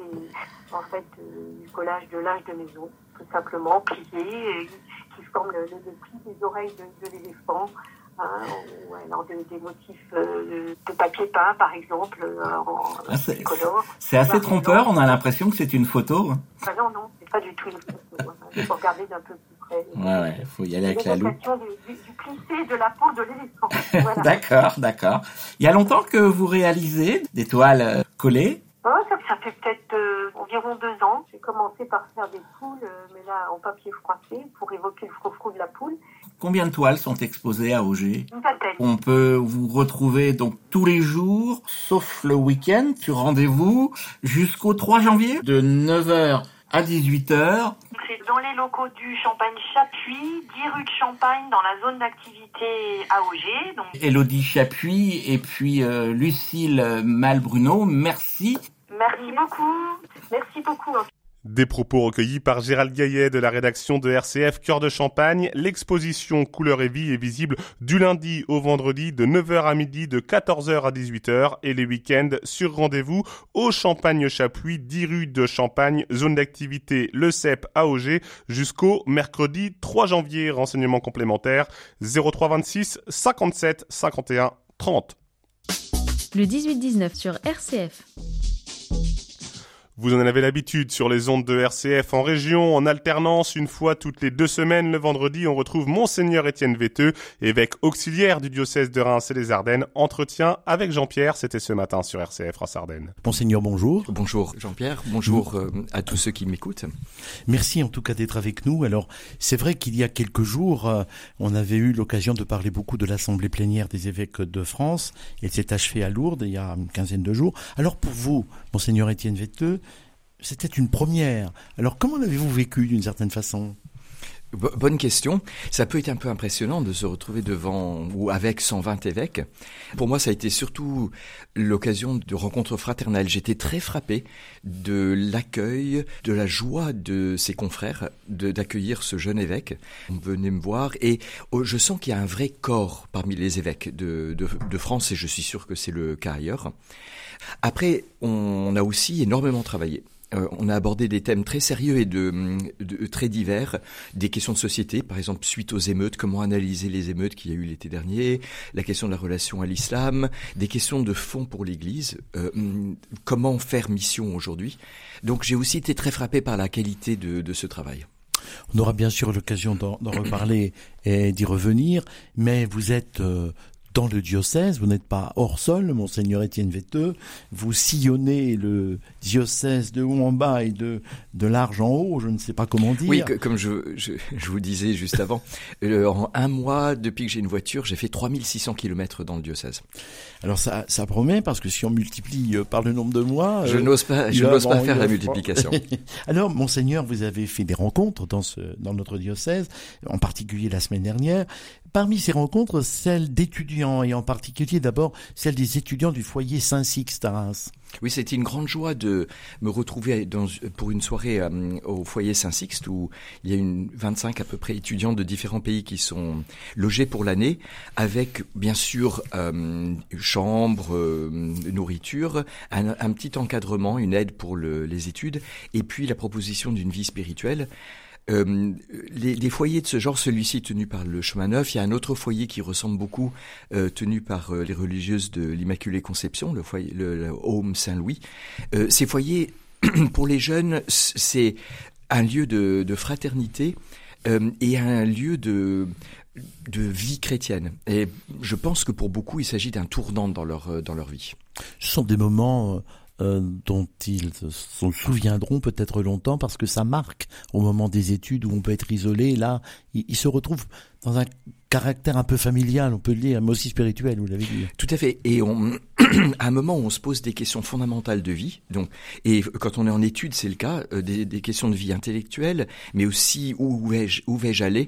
du collage de linge de maison, tout simplement plié, qui forme le pli des oreilles de l'éléphant. Ou alors des motifs de papier peint, par exemple, en tricolore. C'est assez trompeur, on a l'impression que c'est une photo. Non, c'est pas du tout une photo. Il faut regarder d'un peu plus près. Ouais, il faut y aller avec la loupe. Du plissé de la peau de l'éléphant. Voilà. D'accord. Il y a longtemps que vous réalisez des toiles collées ? Ça fait peut-être environ 2 ans. J'ai commencé par faire des poules, mais là en papier froissé, pour évoquer le frou-frou de la poule. Combien de toiles sont exposées à Auger ? Une vingtaine. On peut vous retrouver donc tous les jours, sauf le week-end, sur rendez-vous, jusqu'au 3 janvier, de 9h à 18h. C'est dans les locaux du Champagne Chapuis, 10 rue de Champagne, dans la zone d'activité à Auger. Donc... Élodie Chapuis et puis Lucille Malbruno, merci. Merci beaucoup. Merci beaucoup. Des propos recueillis par Gérald Gaillet de la rédaction de RCF Cœur de Champagne. L'exposition Couleur et Vie est visible du lundi au vendredi de 9h à midi, de 14h à 18h et les week-ends sur rendez-vous au Champagne Chapuis, 10 rue de Champagne, zone d'activité Le Cep à Auger jusqu'au mercredi 3 janvier. Renseignements complémentaires 03 26 57 51 30. Le 18-19 sur RCF. Vous en avez l'habitude sur les ondes de RCF en région, en alternance, une fois toutes les 2 semaines. Le vendredi, on retrouve Monseigneur Étienne Véteux, évêque auxiliaire du diocèse de Reims et les Ardennes. Entretien avec Jean-Pierre, c'était ce matin sur RCF Reims-Ardennes. Monseigneur, bonjour. Bonjour Jean-Pierre, bonjour à tous ceux qui m'écoutent. Merci en tout cas d'être avec nous. Alors, c'est vrai qu'il y a quelques jours, on avait eu l'occasion de parler beaucoup de l'Assemblée plénière des évêques de France. Elle s'est achevée à Lourdes il y a une quinzaine de jours. Alors pour vous, Monseigneur Étienne Véteux, c'était une première. Alors comment l'avez-vous vécu d'une certaine façon ? Bonne question. Ça peut être un peu impressionnant de se retrouver devant ou avec 120 évêques. Pour moi, ça a été surtout l'occasion de rencontres fraternelles. J'étais très frappé de l'accueil, de la joie de ses confrères d'accueillir ce jeune évêque. On venait me voir et je sens qu'il y a un vrai corps parmi les évêques de France et je suis sûr que c'est le cas ailleurs. Après, on a aussi énormément travaillé. On a abordé des thèmes très sérieux et de très divers, des questions de société, par exemple suite aux émeutes, comment analyser les émeutes qu'il y a eu l'été dernier, la question de la relation à l'islam, des questions de fond pour l'Église, comment faire mission aujourd'hui. Donc j'ai aussi été très frappé par la qualité de ce travail. On aura bien sûr l'occasion d'en reparler et d'y revenir, mais vous êtes dans le diocèse, vous n'êtes pas hors sol, Monseigneur Étienne Vetteux, vous sillonnez le diocèse de haut en bas et de large en haut, je ne sais pas comment dire. Oui, comme je vous disais juste avant, en un mois, depuis que j'ai une voiture, j'ai fait 3600 km dans le diocèse. Alors ça promet, parce que si on multiplie par le nombre de mois... Je n'ose pas faire la multiplication. Alors, Monseigneur, vous avez fait des rencontres dans notre diocèse, en particulier la semaine dernière. Parmi ces rencontres, celle d'étudiants, et en particulier d'abord celle des étudiants du foyer Saint-Sixte à Reims. Oui, c'était une grande joie de me retrouver pour une soirée au foyer Saint-Sixte où il y a 25 à peu près étudiants de différents pays qui sont logés pour l'année, avec bien sûr chambre, nourriture, un petit encadrement, une aide pour les études, et puis la proposition d'une vie spirituelle. Les foyers de ce genre, celui-ci tenu par le Chemin Neuf, il y a un autre foyer qui ressemble beaucoup, tenu par les religieuses de l'Immaculée Conception, le foyer, le Home Saint-Louis. Ces foyers, pour les jeunes, c'est un lieu de fraternité et un lieu de vie chrétienne. Et je pense que pour beaucoup, il s'agit d'un tournant dans leur vie. Ce sont des moments dont ils se souviendront peut-être longtemps, parce que ça marque au moment des études où on peut être isolé. Là, ils se retrouvent dans un caractère un peu familial, on peut le dire, mais aussi spirituel, vous l'avez dit. Tout à fait. Et à un moment où on se pose des questions fondamentales de vie, et quand on est en études, c'est le cas, des questions de vie intellectuelle, mais aussi où vais-je aller.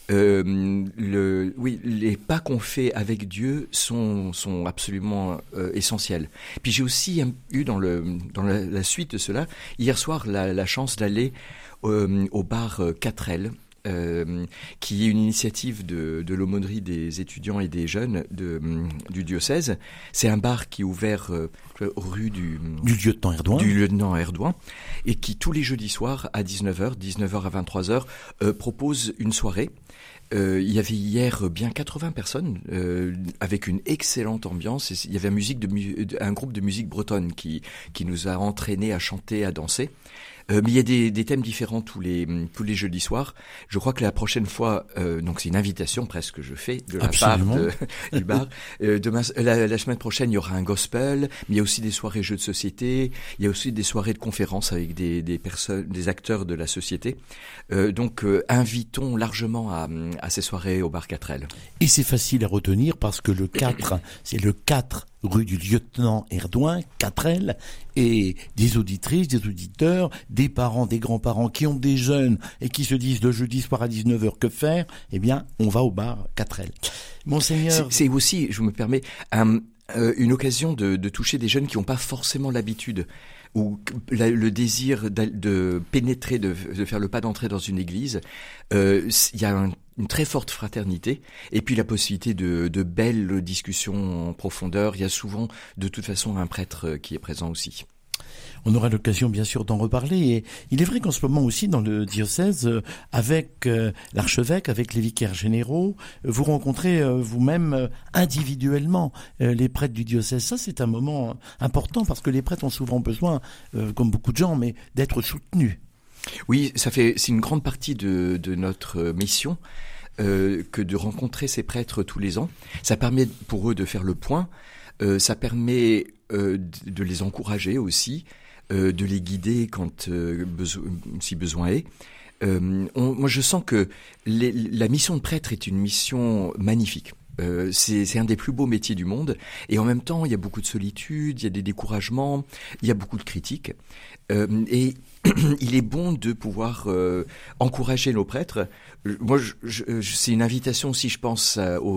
Les pas qu'on fait avec Dieu sont absolument essentiels. Puis j'ai aussi eu dans la suite de cela, hier soir, la chance d'aller au bar 4L, qui est une initiative de l'aumônerie des étudiants et des jeunes du diocèse. C'est un bar qui est ouvert rue du lieutenant Herdouin, et qui tous les jeudis soirs à 19h à 23h propose une soirée. Il y avait hier bien 80 personnes avec une excellente ambiance. Et il y avait un groupe de musique bretonne qui nous a entraînés à chanter, à danser. Mais il y a des thèmes différents tous les jeudis soirs. Je crois que la prochaine fois, donc c'est une invitation presque que je fais de la part du bar. Demain, la semaine prochaine, il y aura un gospel, mais il y a aussi des soirées jeux de société. Il y a aussi des soirées de conférences avec des personnes, des acteurs de la société. Donc, invitons largement à ces soirées au bar 4L. Et c'est facile à retenir parce que le 4, c'est le 4 rue du lieutenant Herdouin, 4L, et des auditrices, des auditeurs, des parents, des grands-parents qui ont des jeunes et qui se disent le jeudi soir à 19h que faire, eh bien, on va au bar 4L. Monseigneur... C'est aussi, je me permets, une occasion de toucher des jeunes qui n'ont pas forcément l'habitude ou le désir de pénétrer, de faire le pas d'entrée dans une église. Il y a une très forte fraternité, et puis la possibilité de belles discussions en profondeur. Il y a souvent, de toute façon, un prêtre qui est présent aussi. On aura l'occasion, bien sûr, d'en reparler. Et il est vrai qu'en ce moment aussi, dans le diocèse, avec l'archevêque, avec les vicaires généraux, vous rencontrez vous-même individuellement les prêtres du diocèse. Ça, c'est un moment important, parce que les prêtres ont souvent besoin, comme beaucoup de gens, mais d'être soutenus. Oui, c'est une grande partie de notre mission que de rencontrer ces prêtres tous les ans. Ça permet pour eux de faire le point, ça permet de les encourager aussi, de les guider quand si besoin est. Moi, je sens que la mission de prêtre est une mission magnifique. C'est un des plus beaux métiers du monde, et en même temps il y a beaucoup de solitude, il y a des découragements, il y a beaucoup de critiques, et il est bon de pouvoir encourager nos prêtres. Moi, c'est une invitation aussi, je pense,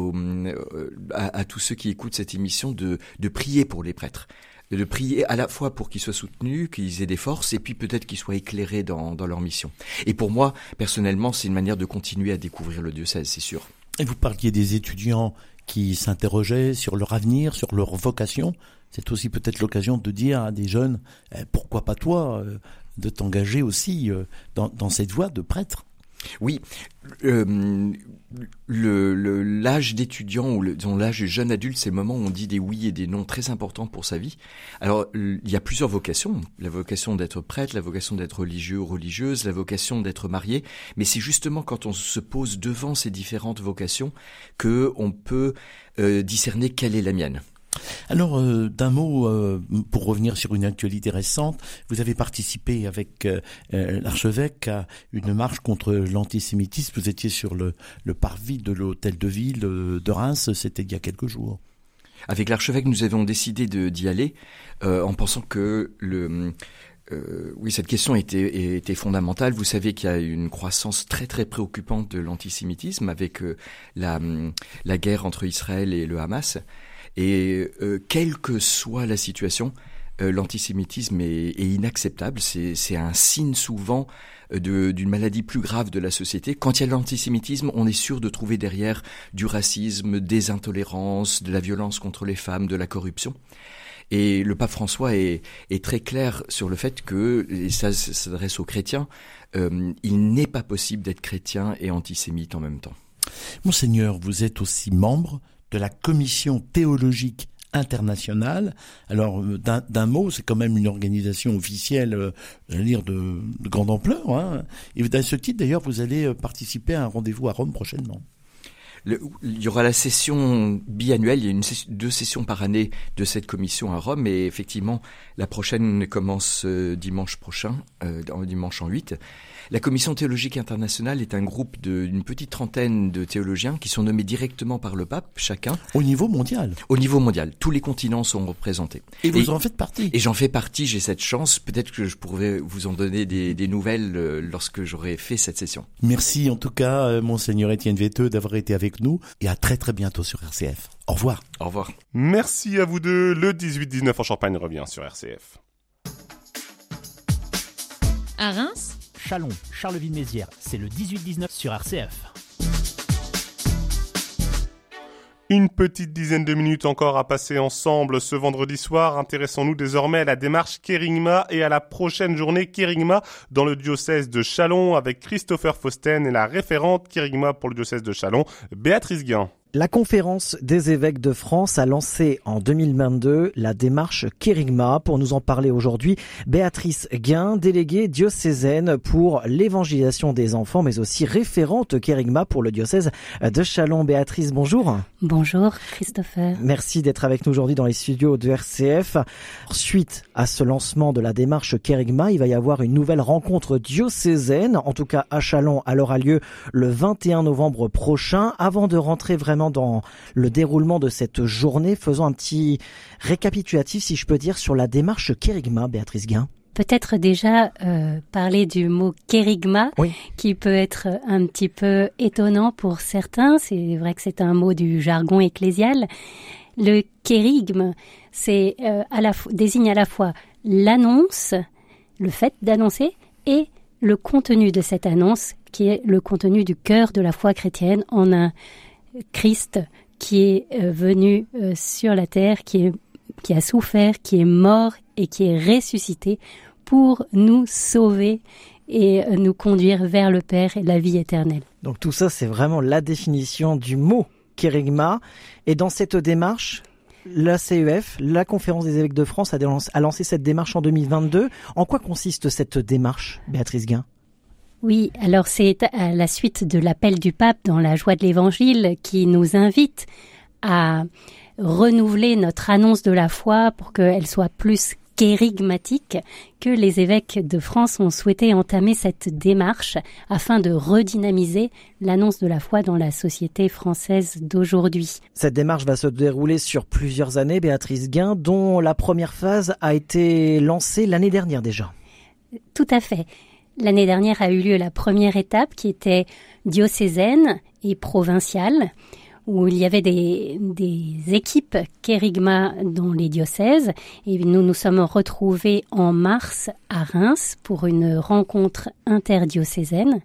à tous ceux qui écoutent cette émission, de prier pour les prêtres. De prier à la fois pour qu'ils soient soutenus, qu'ils aient des forces, et puis peut-être qu'ils soient éclairés dans leur mission. Et pour moi, personnellement, c'est une manière de continuer à découvrir le diocèse, c'est sûr. Et vous parliez des étudiants qui s'interrogeaient sur leur avenir, sur leur vocation. C'est aussi peut-être l'occasion de dire à des jeunes, pourquoi pas toi, de t'engager aussi dans cette voie de prêtre. Oui, l'âge d'étudiant ou l'âge de jeune adulte, c'est le moment où on dit des oui et des non très importants pour sa vie. Alors, il y a plusieurs vocations. La vocation d'être prêtre, la vocation d'être religieux ou religieuse, la vocation d'être marié. Mais c'est justement quand on se pose devant ces différentes vocations que on peut discerner quelle est la mienne. Alors, d'un mot, pour revenir sur une actualité récente, vous avez participé avec l'archevêque à une marche contre l'antisémitisme. Vous étiez sur le parvis de l'hôtel de ville de Reims, c'était il y a quelques jours. Avec l'archevêque, nous avons décidé d'y aller en pensant que oui, cette question était fondamentale. Vous savez qu'il y a une croissance très très préoccupante de l'antisémitisme avec la guerre entre Israël et le Hamas. Et quelle que soit la situation, l'antisémitisme est inacceptable. C'est un signe souvent d'une maladie plus grave de la société. Quand il y a l'antisémitisme, on est sûr de trouver derrière du racisme, des intolérances, de la violence contre les femmes, de la corruption. Et le pape François est très clair sur le fait que, et ça s'adresse aux chrétiens, il n'est pas possible d'être chrétien et antisémite en même temps. Monseigneur, vous êtes aussi membre de la Commission théologique internationale. Alors, d'un mot, c'est quand même une organisation officielle, j'allais dire, de grande ampleur. Hein. Et à ce titre, d'ailleurs, vous allez participer à un rendez-vous à Rome prochainement. Il y aura la session biannuelle, il y a deux sessions par année de cette commission à Rome, et effectivement, la prochaine commence dimanche prochain, dimanche en 8. La Commission théologique internationale est un groupe d'une petite trentaine de théologiens qui sont nommés directement par le pape, chacun. Au niveau mondial. Au niveau mondial. Tous les continents sont représentés. Et vous en faites partie. Et j'en fais partie, j'ai cette chance. Peut-être que je pourrais vous en donner des nouvelles lorsque j'aurai fait cette session. Merci en tout cas, Monseigneur Étienne Veteux, d'avoir été avec nous. Et à très très bientôt sur RCF. Au revoir. Au revoir. Merci à vous deux. Le 18-19 en Champagne revient sur RCF. À Reims, Châlons, Charleville-Mézières, c'est le 18-19 sur RCF. Une petite dizaine de minutes encore à passer ensemble ce vendredi soir. Intéressons-nous désormais à la démarche Kérigma et à la prochaine journée Kérigma dans le diocèse de Châlons avec Christopher Fausten et la référente Kérigma pour le diocèse de Châlons, Béatrice Guin. La conférence des évêques de France a lancé en 2022 la démarche Kérigma. Pour nous en parler aujourd'hui, Béatrice Guin, déléguée diocésaine pour l'évangélisation des enfants, mais aussi référente Kérigma pour le diocèse de Châlons. Béatrice, bonjour. Bonjour Christopher. Merci d'être avec nous aujourd'hui dans les studios de RCF. Suite à ce lancement de la démarche Kérigma, il va y avoir une nouvelle rencontre diocésaine, en tout cas à Châlons. Elle aura lieu le 21 novembre prochain. Avant de rentrer vraiment dans le déroulement de cette journée, faisons un petit récapitulatif, si je peux dire, sur la démarche Kérigma, Béatrice Guin. Peut-être déjà parler du mot kérigma, oui, qui peut être un petit peu étonnant pour certains. C'est vrai que c'est un mot du jargon ecclésial. Le kérigme, c'est désigne à la fois l'annonce, le fait d'annoncer, et le contenu de cette annonce, qui est le contenu du cœur de la foi chrétienne en un Christ qui est venu sur la terre, qui a souffert, qui est mort et qui est ressuscité pour nous sauver et nous conduire vers le Père et la vie éternelle. Donc tout ça, c'est vraiment la définition du mot kérigma. Et dans cette démarche, la CEF, la Conférence des évêques de France, a lancé cette démarche en 2022. En quoi consiste cette démarche, Béatrice Guin ? Oui, alors c'est à la suite de l'appel du pape dans la joie de l'Évangile qui nous invite à renouveler notre annonce de la foi pour qu'elle soit plus kérigmatique, que les évêques de France ont souhaité entamer cette démarche afin de redynamiser l'annonce de la foi dans la société française d'aujourd'hui. Cette démarche va se dérouler sur plusieurs années, Béatrice Guin, dont la première phase a été lancée l'année dernière déjà. Tout à fait. L'année dernière a eu lieu la première étape qui était diocésaine et provinciale, où il y avait des équipes kérigma dans les diocèses. Et nous nous sommes retrouvés en mars à Reims pour une rencontre interdiocésaine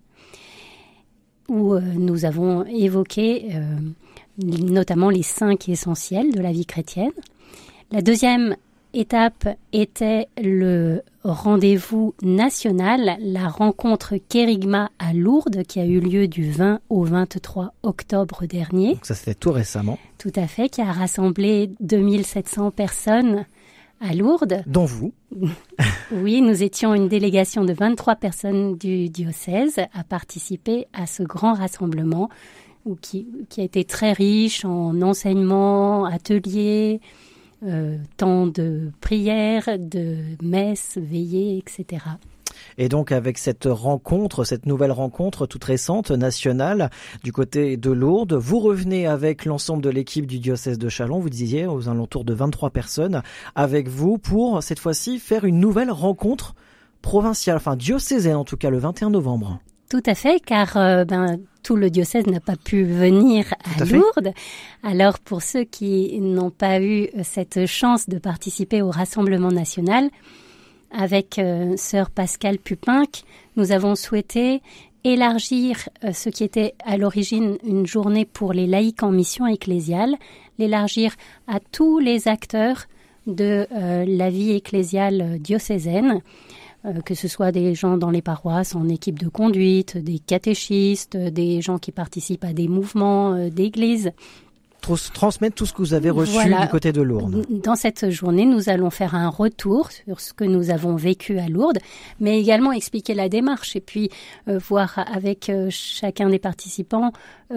où nous avons évoqué notamment les 5 essentiels de la vie chrétienne. La deuxième étape était le rendez-vous national, la rencontre Kérigma à Lourdes, qui a eu lieu du 20 au 23 octobre dernier. Donc ça c'était tout récemment. Tout à fait, qui a rassemblé 2700 personnes à Lourdes. Dont vous. Oui, nous étions une délégation de 23 personnes du diocèse à participer à ce grand rassemblement qui a été très riche en enseignements, ateliers, temps de prière, de messes, veillées, etc. Et donc avec cette nouvelle rencontre toute récente, nationale, du côté de Lourdes, vous revenez avec l'ensemble de l'équipe du diocèse de Châlons, vous disiez aux alentours de 23 personnes, avec vous pour cette fois-ci faire une nouvelle rencontre provinciale, enfin diocésaine en tout cas, le 21 novembre. Tout à fait, car tout le diocèse n'a pas pu venir à Lourdes. Alors pour ceux qui n'ont pas eu cette chance de participer au Rassemblement national, avec sœur Pascale Pupinck, nous avons souhaité élargir ce qui était à l'origine une journée pour les laïcs en mission ecclésiale, l'élargir à tous les acteurs de la vie ecclésiale diocésaine, que ce soit des gens dans les paroisses en équipe de conduite, des catéchistes, des gens qui participent à des mouvements d'église. Transmettre tout ce que vous avez reçu du côté de Lourdes. Dans cette journée, nous allons faire un retour sur ce que nous avons vécu à Lourdes, mais également expliquer la démarche et puis voir avec chacun des participants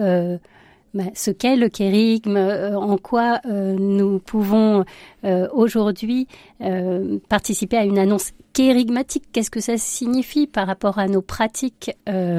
ce qu'est le kérigme, en quoi nous pouvons aujourd'hui participer à une annonce kérigmatique. Qu'est-ce que ça signifie par rapport à nos pratiques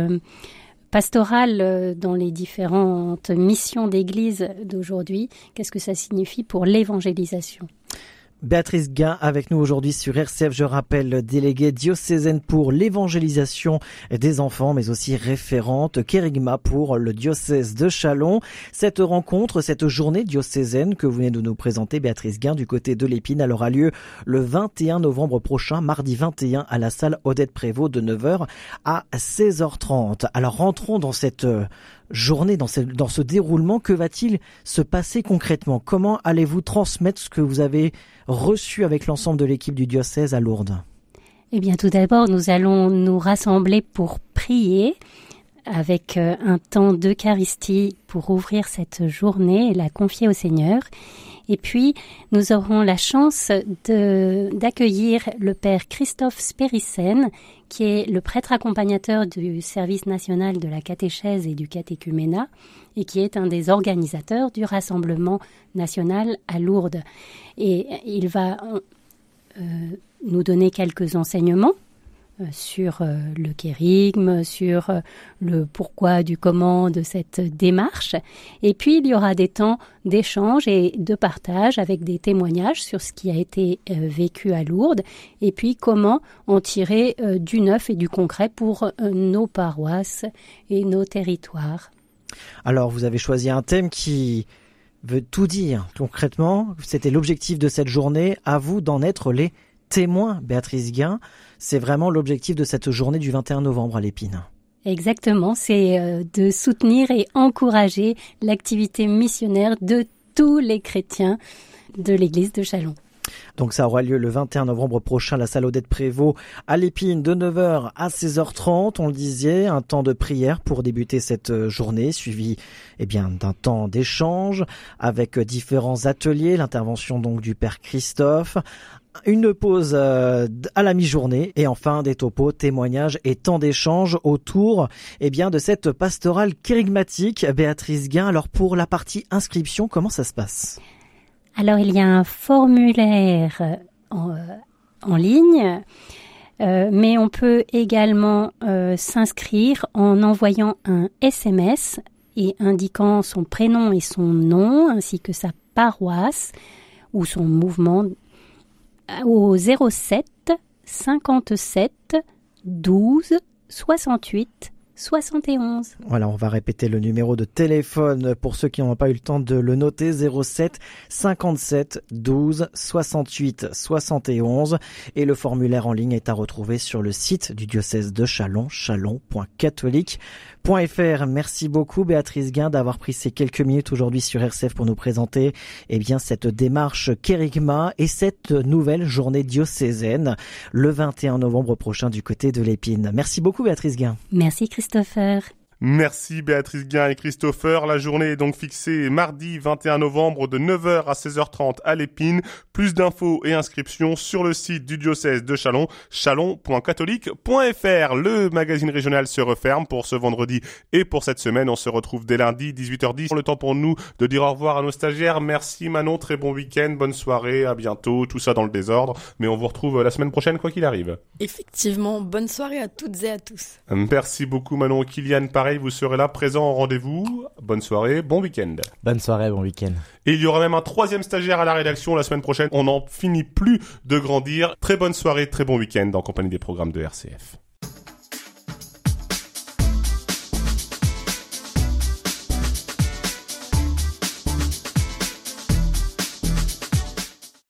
pastorales dans les différentes missions d'église d'aujourd'hui? Qu'est-ce que ça signifie pour l'évangélisation? Béatrice Guin avec nous aujourd'hui sur RCF, je rappelle, déléguée diocésaine pour l'évangélisation des enfants, mais aussi référente kérigma pour le diocèse de Châlons. Cette rencontre, cette journée diocésaine que vous venez de nous présenter, Béatrice Guin, du côté de l'Épine, elle aura lieu le 21 novembre prochain, mardi 21, à la salle Odette Prévost de 9h à 16h30. Alors rentrons dans cette journée, dans ce déroulement. Que va-t-il se passer concrètement? Comment allez-vous transmettre ce que vous avez reçu avec l'ensemble de l'équipe du diocèse à Lourdes? Eh bien, tout d'abord, nous allons nous rassembler pour prier avec un temps d'Eucharistie pour ouvrir cette journée et la confier au Seigneur. Et puis, nous aurons la chance d'accueillir le Père Christophe Spérissen, qui est le prêtre accompagnateur du service national de la catéchèse et du catéchuménat, et qui est un des organisateurs du Rassemblement national à Lourdes. Et il va nous donner quelques enseignements sur le kérigme, sur le pourquoi du comment de cette démarche. Et puis, il y aura des temps d'échange et de partage avec des témoignages sur ce qui a été vécu à Lourdes et puis comment en tirer du neuf et du concret pour nos paroisses et nos territoires. Alors, vous avez choisi un thème qui veut tout dire. Concrètement, c'était l'objectif de cette journée. À vous d'en être les témoins, Béatrice Guin. C'est vraiment l'objectif de cette journée du 21 novembre à l'Épine. Exactement, c'est de soutenir et encourager l'activité missionnaire de tous les chrétiens de l'église de Châlons. Donc ça aura lieu le 21 novembre prochain à la salle Odette Prévost à l'Épine de 9h à 16h30. On le disait, un temps de prière pour débuter cette journée, suivi d'un temps d'échange avec différents ateliers, l'intervention donc du Père Christophe, une pause à la mi-journée et enfin des topos, témoignages et temps d'échange autour de cette pastorale kérigmatique. Béatrice Guin, alors pour la partie inscription, comment ça se passe? Alors il y a un formulaire en ligne, mais on peut également s'inscrire en envoyant un SMS et indiquant son prénom et son nom ainsi que sa paroisse ou son mouvement au 07 57 12 68 71. Voilà, on va répéter le numéro de téléphone pour ceux qui n'ont pas eu le temps de le noter, 07 57 12 68 71. Et le formulaire en ligne est à retrouver sur le site du diocèse de Châlons, chalon.catholique.fr. Merci beaucoup Béatrice Guin d'avoir pris ces quelques minutes aujourd'hui sur RCF pour nous présenter cette démarche Kérigma et cette nouvelle journée diocésaine le 21 novembre prochain du côté de l'Épine. Merci beaucoup Béatrice Guin. Merci Christopher. Merci Béatrice Guin et Christopher. La journée est donc fixée mardi 21 novembre de 9h à 16h30 à l'Épine. Plus d'infos et inscriptions sur le site du diocèse de Châlons, chalon.catholique.fr. Le magazine régional se referme pour ce vendredi et pour cette semaine. On se retrouve dès lundi 18h10. Le temps pour nous de dire au revoir à nos stagiaires. Merci Manon, très bon week-end, bonne soirée, à bientôt. Tout ça dans le désordre, mais on vous retrouve la semaine prochaine quoi qu'il arrive. Effectivement, bonne soirée à toutes et à tous. Merci beaucoup Manon. Kylian, pareil, vous serez là présent en rendez-vous. Bonne soirée, bon week-end. Bonne soirée, bon week-end. Et il y aura même un 3e stagiaire à la rédaction la semaine prochaine. On n'en finit plus de grandir. Très bonne soirée, très bon week-end en compagnie des programmes de RCF.